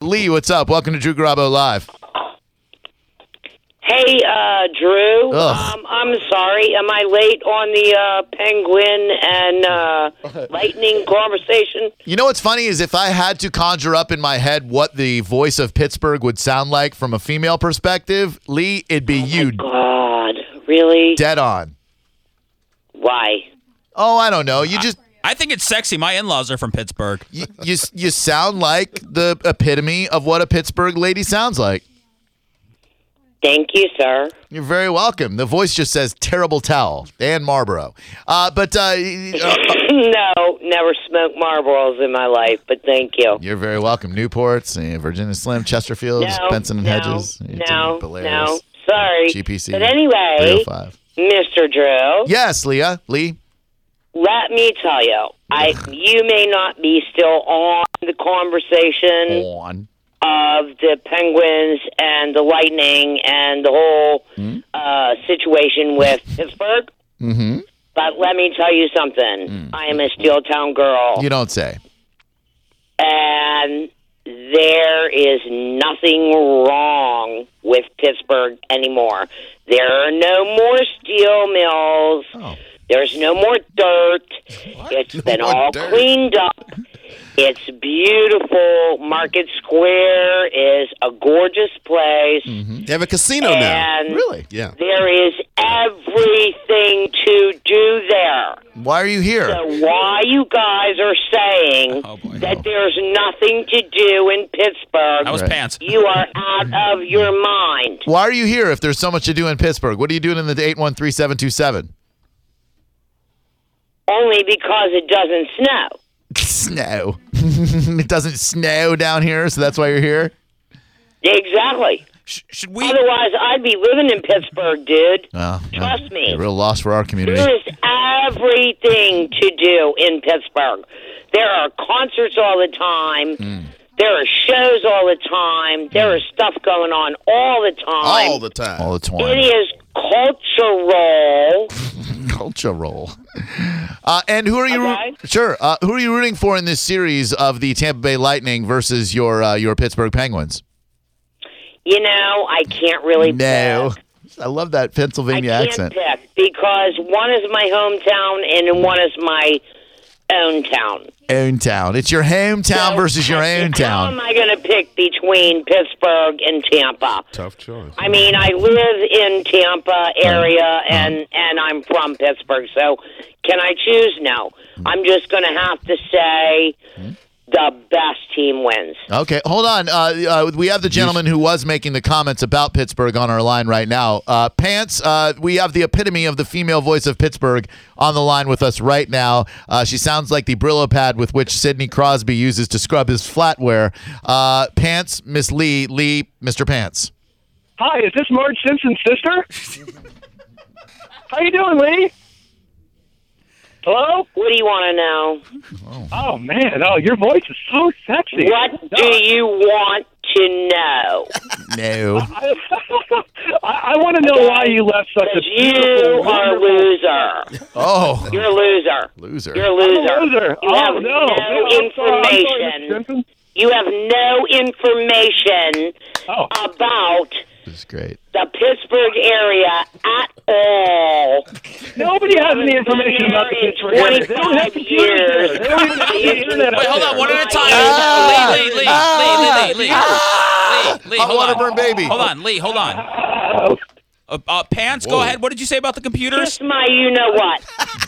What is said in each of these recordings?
Lee, what's up? Welcome to Drew Garabo Live. Hey, Drew. Ugh. I'm sorry. Am I late on the Penguin and Lightning conversation? You know what's funny is if I had to conjure up in my head what the voice of Pittsburgh would sound like from a female perspective, Lee, it'd be you. God, really? Dead on. Why? Oh, I don't know. You just I think it's sexy. My in-laws are from Pittsburgh. you sound like the epitome of what a Pittsburgh lady sounds like. Thank you, sir. You're very welcome. The voice just says terrible towel and Marlboro. No, never smoked Marlboros in my life, but thank you. You're very welcome. Newports, Virginia Slim, Chesterfields, Benson and Hedges. No. Sorry. GPC. But anyway, 305. Mr. Drew. Yes, Leah. Lee. Let me tell you, you may not be still on the conversation On. of the Penguins and the Lightning and the whole situation with Pittsburgh. Mm-hmm. But let me tell you something. I am a Steel Town girl. You don't say. And there is nothing wrong with Pittsburgh anymore. There are no more steel mills. Oh. There's no more dirt. It's been all cleaned up. It's beautiful. Market Square is a gorgeous place. They have a casino now. And Really? Yeah. there is everything to do there. Why are you here? So why you guys are saying that there's nothing to do in Pittsburgh, That was pants. you are out of your mind. Why are you here if there's so much to do in Pittsburgh? What are you doing in the 813-727? Only because it doesn't snow. Snow. It doesn't snow down here, so that's why you're here? Exactly. Should we? Otherwise, I'd be living in Pittsburgh, dude. Trust me. A real loss for our community. There is everything to do in Pittsburgh. There are concerts all the time. There are shows all the time. There is stuff going on all the time. All the time. All the time. It is cultural. Cultural. And who are you? Okay. Sure. Who are you rooting for in this series of the Tampa Bay Lightning versus your Pittsburgh Penguins? You know, I can't really No. pick. I love that Pennsylvania I can't accent. pick because one is my hometown and one is my own town. Own town. It's your hometown So, versus your own How town. am I going to pick between Pittsburgh and Tampa? Tough choice. I mean, I live in Tampa area and I'm from Pittsburgh, so can I choose? No. I'm just going to have to say the best team wins. Okay, hold on. We have the gentleman who was making the comments about Pittsburgh on our line right now. Pants, we have the epitome of the female voice of Pittsburgh on the line with us right now. She sounds like the Brillo pad with which Sidney Crosby uses to scrub his flatware. Pants, Miss Lee, Mr. Pants. Hi, is this Marge Simpson's sister? How you doing, Lee? Hello? What do you want to know? Oh, man. Oh, your voice is so sexy. What do you want to know? No. I want to know why you left such a You beautiful, are a wonderful... loser. Oh. You're a loser. Loser. You're a loser. I'm a loser. You have no. no I'm sorry, information. Mr. Simpson. You have no information about This is great. the Pittsburgh area at all. Nobody has any information about the Pittsburgh area. They don't have 25 computers there. years. They don't even have the internet Wait, out hold on, there. one at a time. Lee, Hot hold water on. burn baby. Hold on, Lee, hold on. Pants, go ahead. What did you say about the computers? Kiss my you-know-what.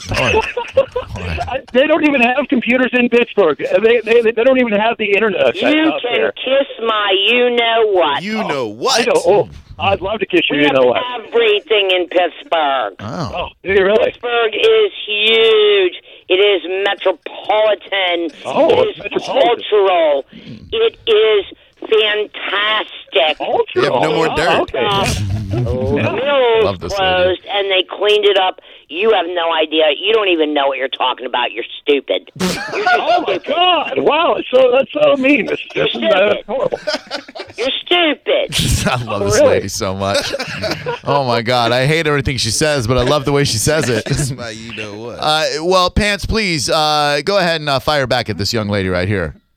They don't even have computers in Pittsburgh. They don't even have the internet You out can there. kiss my you-know-what. You know what? I know. Oh, I'd love to kiss you. We You have know what? everything in Pittsburgh. Oh. Do you really? Pittsburgh is huge. It is metropolitan. Oh, it is metropolitan. cultural. It is fantastic. You have no more dirt. Okay. The Love mills this closed and they cleaned it up. You have no idea. You don't even know what you're talking about. You're stupid. Oh my God! Wow, that's so mean. This is horrible. You're stupid. I love this Really? lady so much. Oh my God, I hate everything she says, but I love the way she says it. That's why you know what. Well, Pants, please go ahead and fire back at this young lady right here.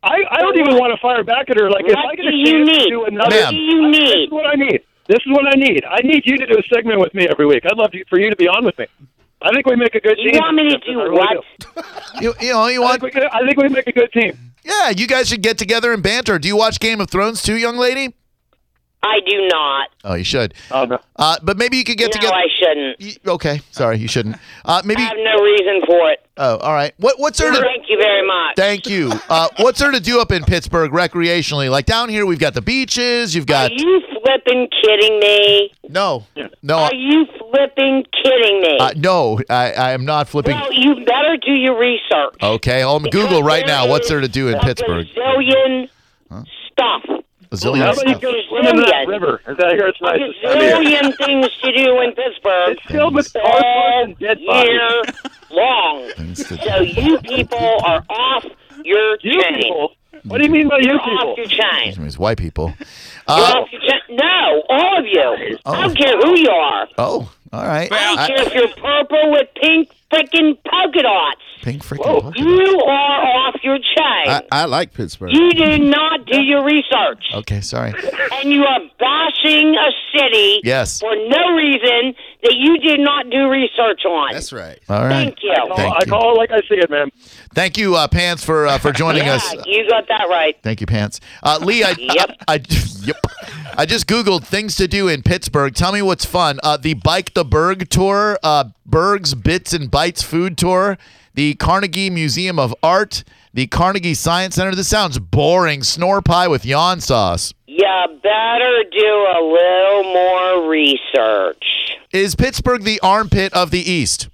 I don't even want to fire back at her. Like, if I get a chance to do another, Ma'am. this is what I need. This is what I need. I need you to do a segment with me every week. I'd love for you to be on with me. I think we make a good team. You want me to do what? You want? I think we make a good team. Yeah, you guys should get together and banter. Do you watch Game of Thrones too, young lady? I do not. Oh, you should. Oh, no. But maybe you could get No, together. I shouldn't. Okay, sorry, you shouldn't. Maybe. I have no reason for it. Oh, all right. What's there to? Thank you very much. Thank you. What's there to do up in Pittsburgh recreationally? Like down here, we've got the beaches. You've got. Are you flipping kidding me? No. Are you flipping kidding me? No, I am not flipping. Well, you better do your research. Okay, I'm Google right now. What's there to do in Pittsburgh? Gazillion stuff. Bazillion How about you stuff. go swim in that river? I hear it's nice. Gazillion things to do in Pittsburgh. It's filled with all cardboard and dead bodies. year long. So you people are off your You chain. people? What do you mean by you You're off people? your chain. It's white people. You're off your chain. No, all of you. I don't care who you are. Oh, all right. I don't care if you're purple with pink freaking polka dots. Pink freaking. You are off your chain. I like Pittsburgh. You do not do your research. Okay, sorry. And you are bashing a city Yes. for no reason that you did not do research on. That's right. All right. Thank you. Thank I you. call it like I see it, man. Thank you, Pants, for joining Yeah, us. you got that right. Thank you, Pants. Lee, Yep. I just Googled things to do in Pittsburgh. Tell me what's fun. The Bike the Berg tour, Berg's Bits and Bites food tour, the Carnegie Museum of Art, the Carnegie Science Center. This sounds boring. Snore pie with yawn sauce. You better do a little more research. Is Pittsburgh the armpit of the East?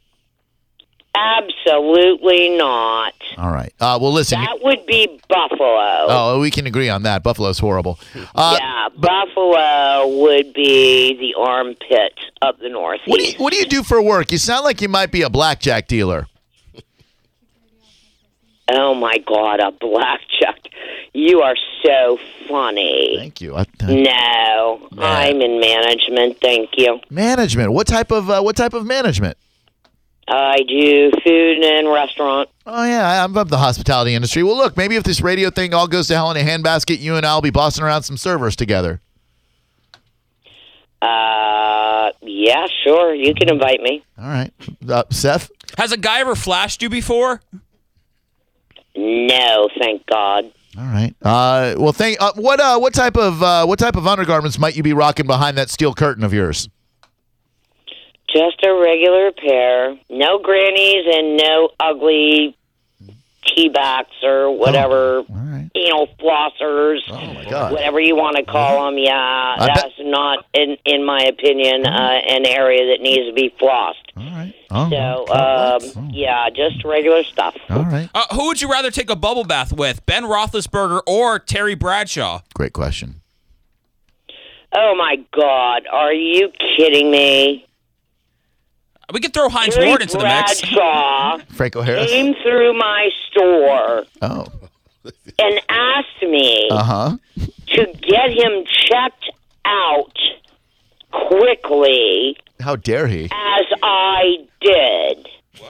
Absolutely not. All right. Well, listen. That would be Buffalo. Oh, we can agree on that. Buffalo's horrible. Yeah, Buffalo would be the armpit of the Northeast. What do you do for work? You sound like you might be a blackjack dealer. Oh, my God, a blackjack. You are so funny. Thank you. No, I'm in management, thank you. Management. What type of management? I do food and restaurant. Oh, yeah, I'm of the hospitality industry. Well, look, maybe if this radio thing all goes to hell in a handbasket, you and I will be bossing around some servers together. Yeah, sure. You can invite me. All right. Seth? Has a guy ever flashed you before? No, thank God. All right. Well, what type of undergarments might you be rocking behind that steel curtain of yours? Just a regular pair. No grannies and no ugly tea-backs or whatever. All right. Flossers. Oh, my God. Whatever you want to call them. Yeah, that's not, in my opinion, an area that needs to be flossed. All right. So, yeah, just regular stuff. All right. Who would you rather take a bubble bath with, Ben Roethlisberger or Terry Bradshaw? Great question. Oh, my God. Are you kidding me? We could throw Heinz Terry Ward into the mix. Bradshaw Franco Harris? came through my store Oh. and asked me Uh-huh. to get him checked out quickly, How dare he? as I did.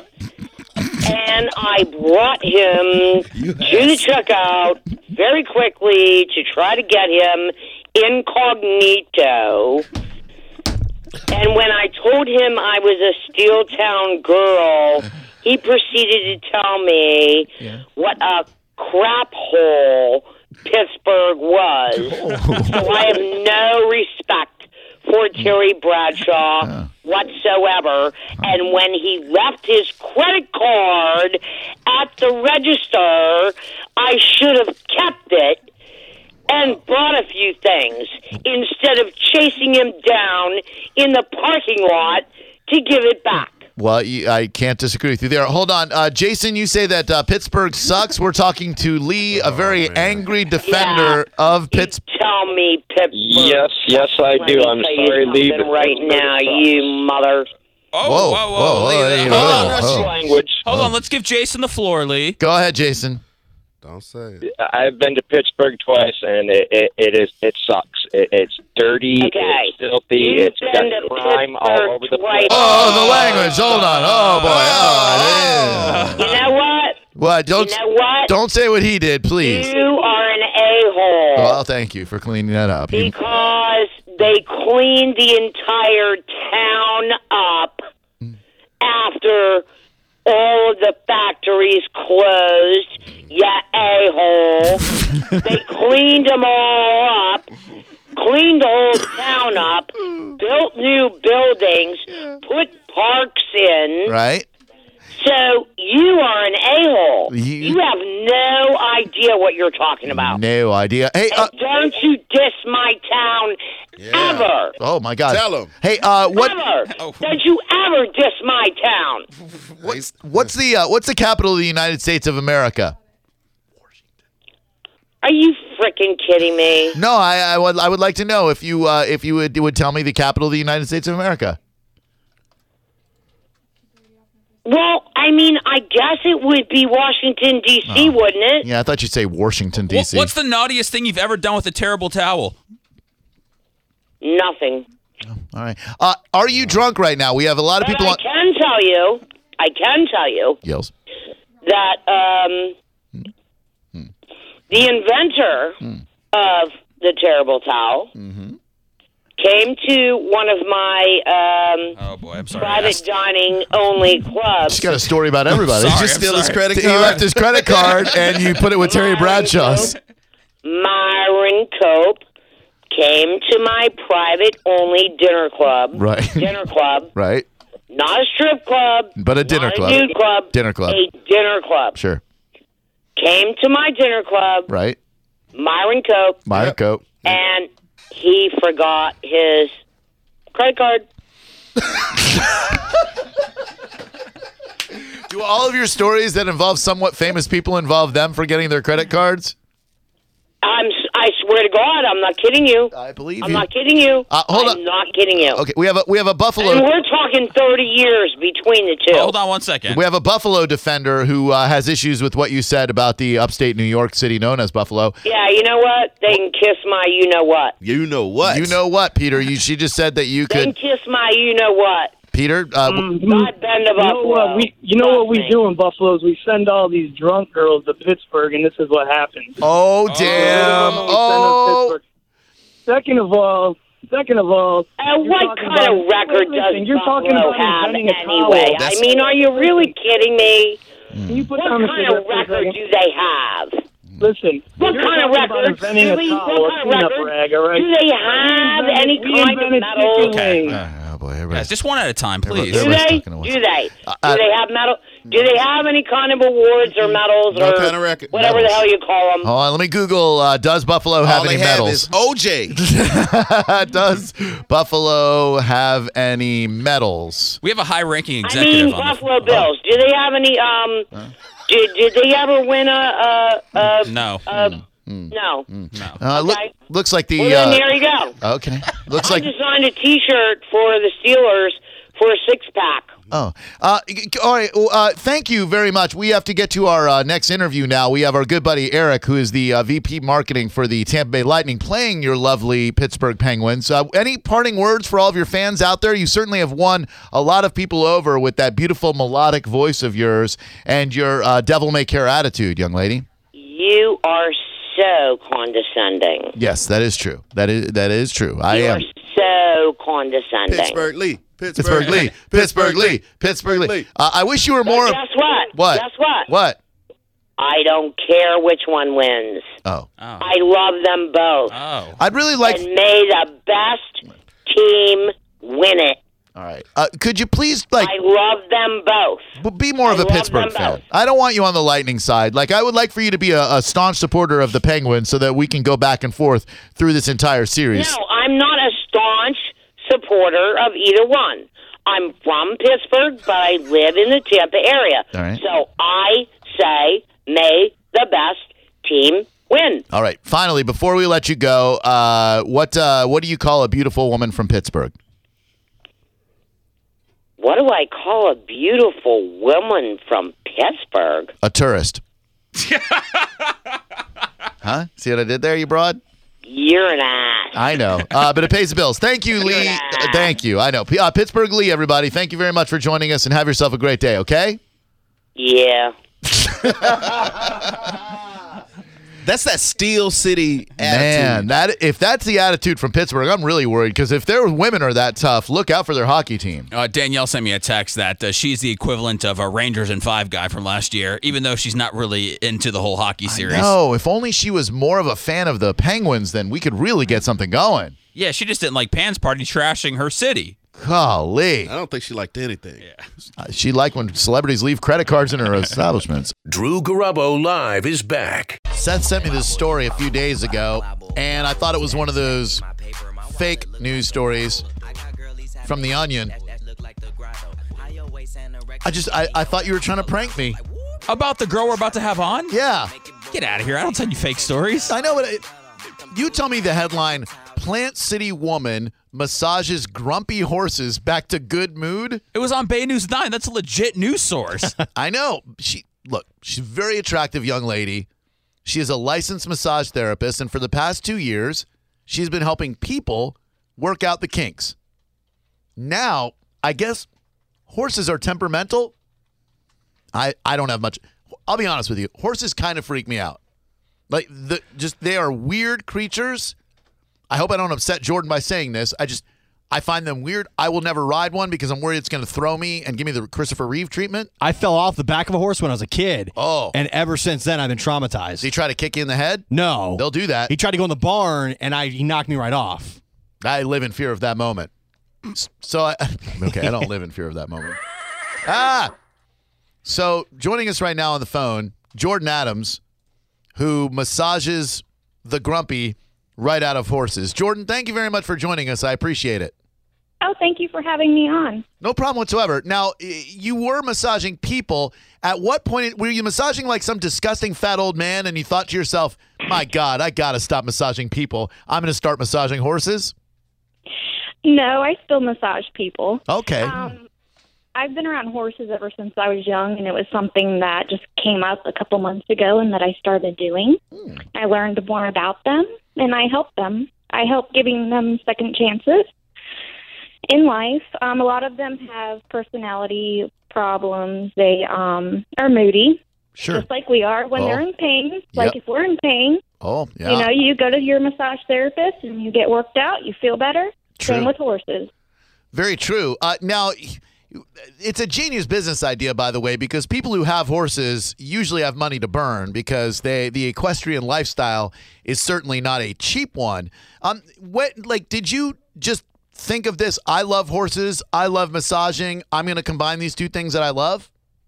And I brought him to the checkout very quickly to try to get him incognito. And when I told him I was a Steeltown girl, he proceeded to tell me what a crap hole Pittsburgh was. So I have no respect for Terry Bradshaw whatsoever. And when he left his credit card at the register, I should have kept it and bought a few things instead of chasing him down in the parking lot to give it back. Well, I can't disagree with you there. Hold on. Jason, you say that Pittsburgh sucks. We're talking to Lee, a very angry defender of Pittsburgh. Tell me, Pittsburgh. Yes, I Let do. me I'm tell you sorry, Lee, something but right Pittsburgh now, sucks. you mother. Whoa. Lee, hey, hold on. whoa. Language. Hold on. Let's give Jason the floor, Lee. Go ahead, Jason. Don't say it. I've been to Pittsburgh twice, and it sucks. It's dirty. Okay. It's filthy. You've It's got been to crime all over the Pittsburgh place. twice. Oh, the language. Hold on. Oh, boy. Oh, You know what? What? You know what? Don't say what he did, please. You are an a-hole. Well, thank you for cleaning that up. Because they cleaned the entire town up after all of the factories closed. Yeah, a-hole. They cleaned them all up, cleaned the whole town up, built new buildings, put parks in. Right? So you are an a-hole. You- You have no idea what you're talking about. No idea. Hey, And don't you diss my town ever. oh my God. Tell him. Hey, what? Ever. Oh. Don't you ever diss my town. What's the capital of the United States of America? Are you freaking kidding me? No, I would like to know if you would tell me the capital of the United States of America. Well, I mean, I guess it would be Washington, D.C., wouldn't it? Yeah, I thought you'd say Washington D.C. What's the naughtiest thing you've ever done with a terrible towel? Nothing. All right. Are you drunk right now? We have a lot of But people I on can tell you yells. that the inventor of the terrible towel came to one of my Oh boy, I'm sorry. private dining only clubs. She's got a story about everybody. Sorry, Just I'm steal his sorry. credit He card. left his credit card and you put it with Terry Bradshaw's. Myron Cope came to my private only dinner club. Right. Dinner club. Right. Not a strip club. But a dinner not club. A nude club. Dinner club. A dinner club. Sure. Came to my dinner club. Right. Myron Cope. Myron Cope. And he forgot his credit card. Do all of your stories that involve somewhat famous people involve them forgetting their credit cards? I swear to God, I'm not kidding you. I believe I'm you. not kidding you. Hold I'm on. not kidding you. Okay, we have a Buffalo. And we're talking 30 years between the two. Hold on one second. We have a Buffalo defender who has issues with what you said about the upstate New York city known as Buffalo. Yeah, you know what? They can kiss my you-know-what. You know what? You know what, Peter? She just said that you They can could. kiss my you-know-what. Peter, God bend the You know Buffalo. what we do in Buffalo is we send all these drunk girls to Pittsburgh, and this is what happens. oh damn! We send them to Oh, Pittsburgh. Second of all, what you're talking kind of about- record listen, does you're talking Buffalo about have inventing a anyway? towel. I mean, are you really kidding me? Can you put What down the kind of cigarette for a record second? do they have? Listen, What you're kind of talking about record? inventing a Really? towel, What a kind of peanut record? brag, all right? Do they have any We kind of invented metal? chicken Okay. wings. oh boy, everybody. Guys, just one at a time, please. Do Everybody's they? talking at once. Do they? Do they have metal? Do they have any kind of awards or medals No or kind of record. whatever the medals. hell you call them? Hold on, let me Google. Does Buffalo have All any they have medals? is OJ. Does Buffalo have any medals? We have a high-ranking I executive mean, on Buffalo Bills. Do they have any? Did they ever win a? No. No. No. Okay. Looks like the. Well, then there you go. Okay. Looks I like. designed a T-shirt for the Steelers for a six-pack. Oh, all right. Thank you very much. We have to get to our next interview now. We have our good buddy Eric, who is the VP marketing for the Tampa Bay Lightning, playing your lovely Pittsburgh Penguins. Any parting words for all of your fans out there? You certainly have won a lot of people over with that beautiful melodic voice of yours and your devil may care attitude, young lady. You are so condescending. Yes, that is true. That is true. I You am. are so condescending. Pittsburgh Lee. Pittsburgh Lee. Pittsburgh Lee. Pittsburgh Lee. I wish you were But more. guess what? What? Guess what? What? I don't care which one wins. Oh. I love them both. Oh. I'd really like. And may the best team win it. All right. Could you please I love them both. be more of I a love Pittsburgh them fan? both. I don't want you on the Lightning side. Like, I would like for you to be a staunch supporter of the Penguins so that we can go back and forth through this entire series. No, I'm not a staunch supporter of either one. I'm from Pittsburgh, but I live in the Tampa area. All right. So I say, may the best team win. All right. Finally, before we let you go, what do you call a beautiful woman from Pittsburgh? What do I call a beautiful woman from Pittsburgh? A tourist. Huh? See what I did there, you broad? You're an ass. I know, but it pays the bills. Thank you, Lee. Thank you. I know. Pittsburgh Lee, everybody. Thank you very much for joining us, and have yourself a great day, okay? Yeah. That's that Steel City Man, attitude. if that's the attitude from Pittsburgh, I'm really worried because if their women are that tough, look out for their hockey team. Danielle sent me a text that she's the equivalent of a Rangers and Five guy from last year, even though she's not really into the whole hockey series. No, if only she was more of a fan of the Penguins, then we could really get something going. Yeah, she just didn't like Pan's Party trashing her city. Golly. I don't think she liked anything. She liked when celebrities leave credit cards in her establishments. Drew Garabo Live is back. Seth sent me this story a few days ago, and I thought it was one of those fake news stories from The Onion. I thought you were trying to prank me. About the girl we're about to have on? Yeah. Get out of here. I don't send you fake stories. I know, but you tell me the headline, Plant City Woman Massages Grumpy Horses Back to Good Mood. It was on Bay News 9. That's a legit news source. I know. She's a very attractive young lady. She is a licensed massage therapist, and for the past 2 years, she's been helping people work out the kinks. Now, I guess horses are temperamental. I don't have much. I'll be honest with you. Horses kind of freak me out. Like they are weird creatures. I hope I don't upset Jordan by saying this. I find them weird. I will never ride one because I'm worried it's going to throw me and give me the Christopher Reeve treatment. I fell off the back of a horse when I was a kid. Oh. And ever since then, I've been traumatized. Did he try to kick you in the head? No. They'll do that. He tried to go in the barn, and he knocked me right off. I live in fear of that moment. So, I don't live in fear of that moment. So, joining us right now on the phone, Jordan Adams, who massages the grumpy right out of horses. Jordan, thank you very much for joining us. I appreciate it. Oh, thank you for having me on. No problem whatsoever. Now, you were massaging people. At what point were you massaging like some disgusting fat old man and you thought to yourself, my God, I got to stop massaging people. I'm going to start massaging horses? No, I still massage people. Okay. I've been around horses ever since I was young, and it was something that just came up a couple months ago and that I started doing. I learned more about them, and I help them. I help giving them second chances in life. A lot of them have personality problems. They are moody, Sure. just like we are when they're in pain. Like if we're in pain, yeah. you go to your massage therapist and you get worked out, you feel better. True. Same with horses. Very true. Now, it's a genius business idea, by the way, because people who have horses usually have money to burn because the equestrian lifestyle is certainly not a cheap one. Did you just think of this? I love horses. I love massaging. I'm going to combine these two things that I love.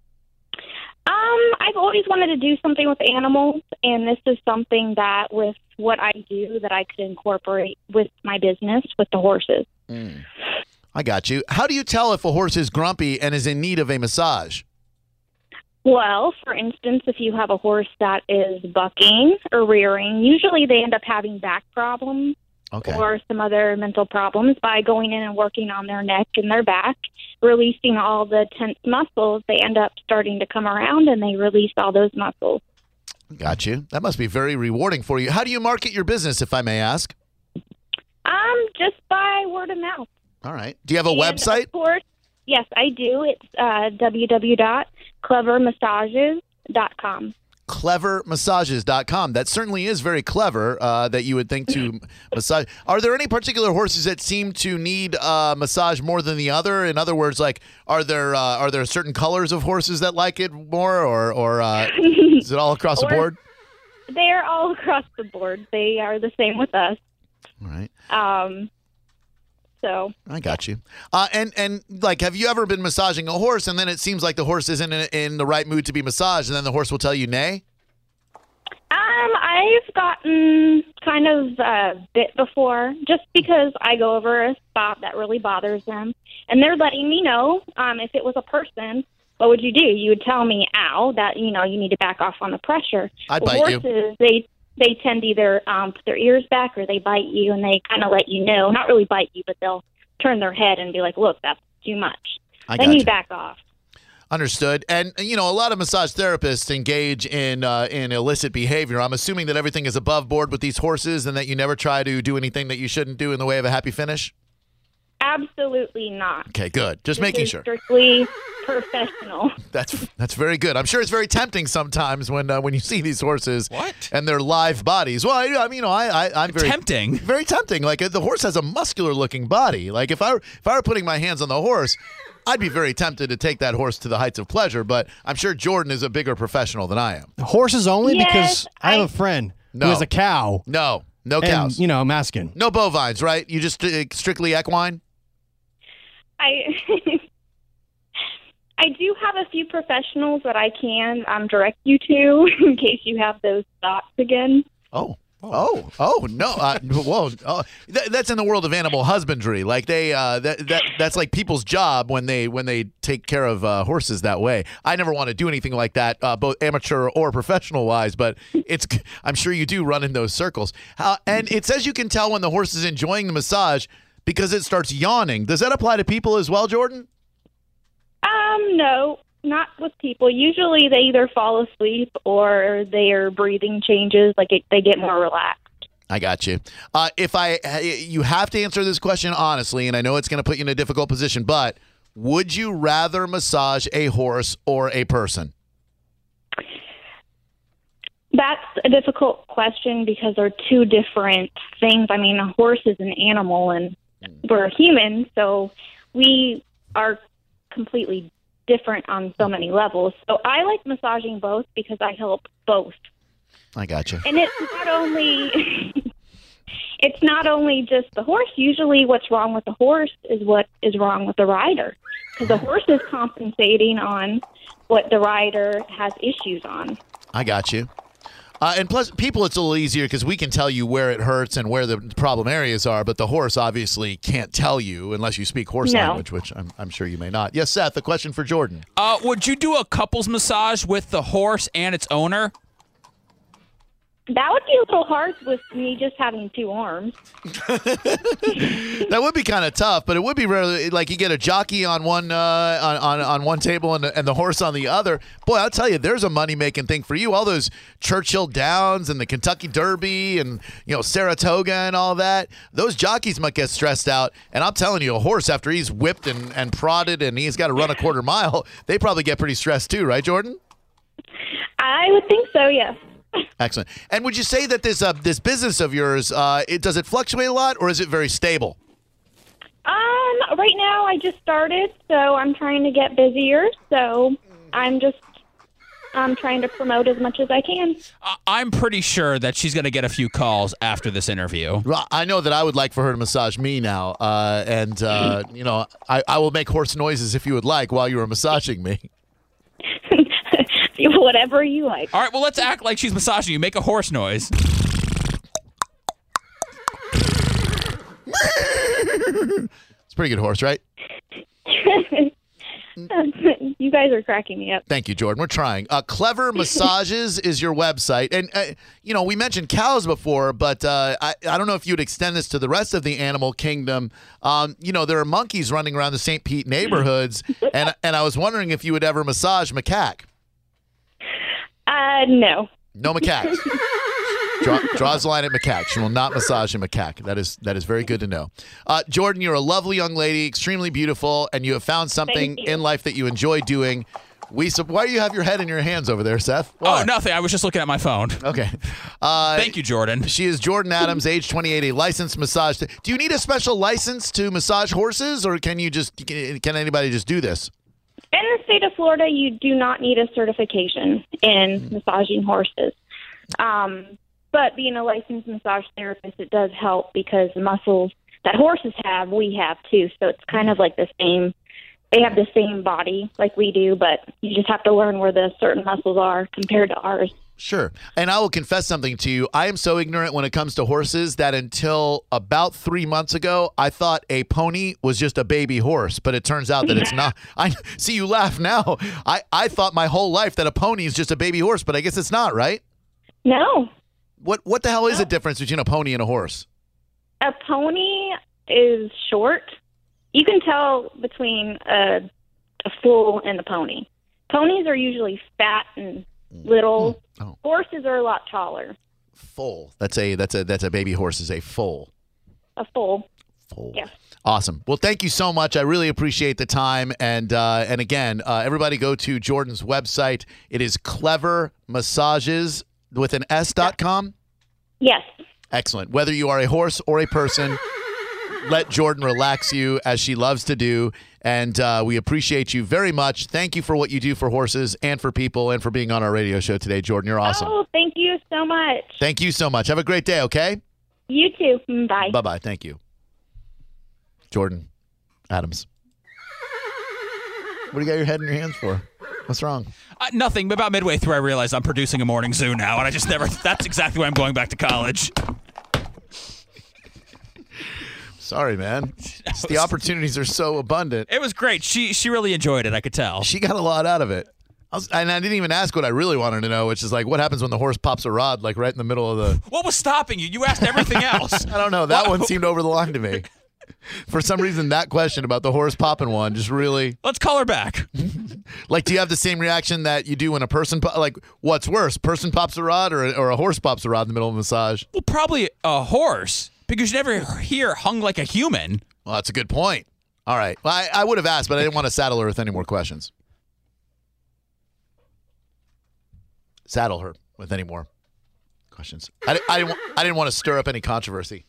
I've always wanted to do something with animals, and this is something that with what I do that I could incorporate with my business with the horses. I got you. How do you tell if a horse is grumpy and is in need of a massage? Well, for instance, if you have a horse that is bucking or rearing, usually they end up having back problems or some other mental problems. By going in and working on their neck and their back, releasing all the tense muscles, they end up starting to come around and they release all those muscles. Got you. That must be very rewarding for you. How do you market your business, if I may ask? Just by word of mouth. All right. Do you have a website? Of course, yes, I do. It's www.clevermassages.com. Clevermassages.com. That certainly is very clever that you would think to massage. Are there any particular horses that seem to need massage more than the other? In other words, like, are there certain colors of horses that like it more, or is it all across the board? They are all across the board. They are the same with us. All right. So I got you. And like, have you ever been massaging a horse and then it seems like the horse isn't in the right mood to be massaged, and then the horse will tell you nay? I've gotten kind of bit before, just because I go over a spot that really bothers them, and they're letting me know. If it was a person, what would you do? You would tell me, ow, that you need to back off on the pressure. I'd bite you. Horses, they tend to either put their ears back or they bite you, and they kind of let you know. Not really bite you, but they'll turn their head and be like, look, that's too much. Then you back off. Understood. And, a lot of massage therapists engage in illicit behavior. I'm assuming that everything is above board with these horses and that you never try to do anything that you shouldn't do in the way of a happy finish? Absolutely not. Okay, good. Just This making is sure. Strictly professional. That's very good. I'm sure it's very tempting sometimes when you see these horses What? and their live bodies. Well, I mean, I'm very Tempting. very tempting. Like the horse has a muscular looking body. Like if I were putting my hands on the horse, I'd be very tempted to take that horse to the heights of pleasure. But I'm sure Jordan is a bigger professional than I am. Horses only? Yes, Because I have I- a friend No. who has a cow. No And, cows, masking. no bovines, right? You just strictly equine. I I do have a few professionals that I can direct you to in case you have those thoughts again. Oh no! Whoa! Oh, that's in the world of animal husbandry. Like that's like people's job when they take care of horses that way. I never want to do anything like that, both amateur or professional wise. But I'm sure you do run in those circles. And it says you can tell when the horse is enjoying the massage because it starts yawning. Does that apply to people as well, Jordan? No, not with people. Usually they either fall asleep or their breathing changes, like they get more relaxed. I got you. You have to answer this question honestly, and I know it's going to put you in a difficult position, but would you rather massage a horse or a person? That's a difficult question because they're two different things. I mean, a horse is an animal and we're human, so we are completely different on so many levels. So I like massaging both because I help both. I got you. And it's not only just the horse. Usually what's wrong with the horse is what is wrong with the rider, because the horse is compensating on what the rider has issues on. I got you. And plus, people, it's a little easier because we can tell you where it hurts and where the problem areas are, but the horse obviously can't tell you unless you speak horse language, which I'm sure you may not. Yes, Seth, a question for Jordan. Would you do a couples massage with the horse and its owner? That would be a little hard with me just having two arms. That would be kind of tough, but it would be rarely like you get a jockey on one on one table and the horse on the other. Boy, I'll tell you, there's a money making thing for you. All those Churchill Downs and the Kentucky Derby and Saratoga and all that. Those jockeys might get stressed out. And I'm telling you, a horse after he's whipped and prodded and he's got to run a quarter mile, they probably get pretty stressed too, right, Jordan? I would think so, yes. Excellent. And would you say that this business of yours, does it fluctuate a lot, or is it very stable? Right now I just started, so I'm trying to get busier. So I'm trying to promote as much as I can. I'm pretty sure that she's going to get a few calls after this interview. Well, I know that I would like for her to massage me now, and I will make horse noises if you would like while you are massaging me. Whatever you like. All right, well, let's act like she's massaging you. Make a horse noise. It's a pretty good horse, right? You guys are cracking me up. Thank you, Jordan. We're trying. Clever Massages is your website. And, we mentioned cows before, but I don't know if you'd extend this to the rest of the animal kingdom. There are monkeys running around the St. Pete neighborhoods, and I was wondering if you would ever massage macaque. No. No macaques. Draws the line at macaque. She will not massage a macaque. That is very good to know. Jordan, you're a lovely young lady, extremely beautiful, and you have found something in life that you enjoy doing. Why do you have your head in your hands over there, Seth? Why? Oh, nothing. I was just looking at my phone. Okay. Thank you, Jordan. She is Jordan Adams, age 28, a licensed massage. Do you need a special license to massage horses, or can anybody just do this? In the state of Florida, you do not need a certification in massaging horses. But being a licensed massage therapist, it does help because the muscles that horses have, we have too. So it's kind of like the same. They have the same body like we do, but you just have to learn where the certain muscles are compared to ours. Sure. And I will confess something to you. I am so ignorant when it comes to horses that until about 3 months ago, I thought a pony was just a baby horse, but it turns out that it's not. I see you laugh now. I thought my whole life that a pony is just a baby horse, but I guess it's not, right? No. What the hell is the difference between a pony and a horse? A pony is short. You can tell between a foal and a pony. Ponies are usually fat and little. Oh. Horses are a lot taller. Foal. That's a baby horse is a foal. A foal. Yes. Awesome. Well, thank you so much. I really appreciate the time. And again, everybody go to Jordan's website. It is clevermassages with an S.com. Yes. Excellent. Whether you are a horse or a person, let Jordan relax you as she loves to do. And we appreciate you very much. Thank you for what you do for horses and for people and for being on our radio show today, Jordan. You're awesome. Oh, thank you so much. Thank you so much. Have a great day, okay? You too. Bye. Bye-bye. Thank you. Jordan Adams. What do you got your head in your hands for? What's wrong? Nothing. About midway through, I realized I'm producing a morning zoo now, and I just never. That's exactly why I'm going back to college. Sorry, man. The opportunities are so abundant. It was great. She really enjoyed it. I could tell. She got a lot out of it. And I didn't even ask what I really wanted to know, which is like, what happens when the horse pops a rod, like right in the middle of the... What was stopping you? You asked everything else. I don't know. That one seemed over the line to me. For some reason, that question about the horse popping one just really... Let's call her back. Like, do you have the same reaction that you do when a person... Like, what's worse, person pops a rod or a horse pops a rod in the middle of a massage? Well, probably a horse, because you never hear hung like a human. Well, that's a good point. All right. Well, I would have asked, but I didn't want to saddle her with any more questions. Saddle her with any more questions. I didn't want to stir up any controversy.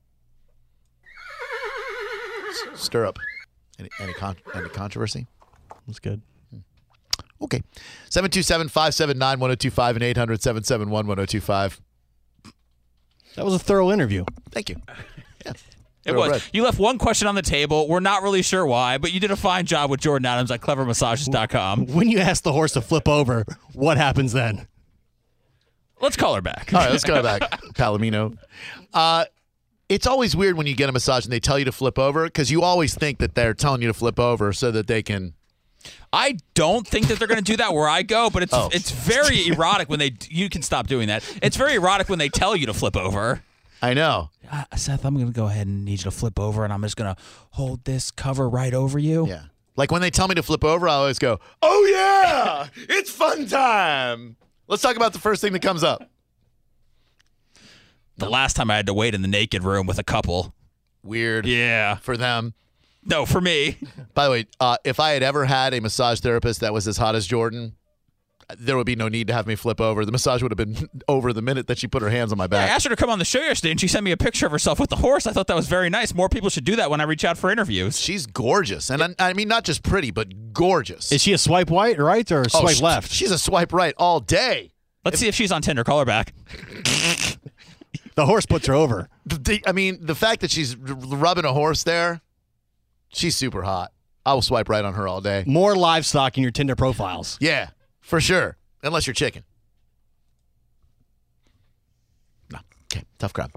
Stir up any controversy? That's good. Okay. 727-579-1025 and 800-771-1025. That was a thorough interview. Thank you. Yeah. It was. You left one question on the table. We're not really sure why, but you did a fine job with Jordan Adams at clevermassages.com. When you ask the horse to flip over, what happens then? Let's call her back. All right, let's go back. Palomino. It's always weird when you get a massage and they tell you to flip over, because you always think that they're telling you to flip over so that they can... I don't think that they're going to do that where I go, but it's very erotic when you can stop doing that. It's very erotic when they tell you to flip over. I know. Seth, I'm going to go ahead and need you to flip over, and I'm just going to hold this cover right over you. Yeah. Like when they tell me to flip over, I always go, oh, yeah, it's fun time. Let's talk about the first thing that comes up. The last time I had to wait in the naked room with a couple. Weird. Yeah. For them. No, for me. By the way, if I had ever had a massage therapist that was as hot as Jordan, there would be no need to have me flip over. The massage would have been over the minute that she put her hands on my back. I asked her to come on the show yesterday, and she sent me a picture of herself with the horse. I thought that was very nice. More people should do that when I reach out for interviews. She's gorgeous. And I mean, not just pretty, but gorgeous. Is she a swipe right or swipe left? She's a swipe right all day. Let's see if she's on Tinder. Call her back. The horse puts her over. I mean, the fact that she's rubbing a horse there, she's super hot. I will swipe right on her all day. More livestock in your Tinder profiles. Yeah, for sure. Unless you're chicken. No. Okay, tough crowd.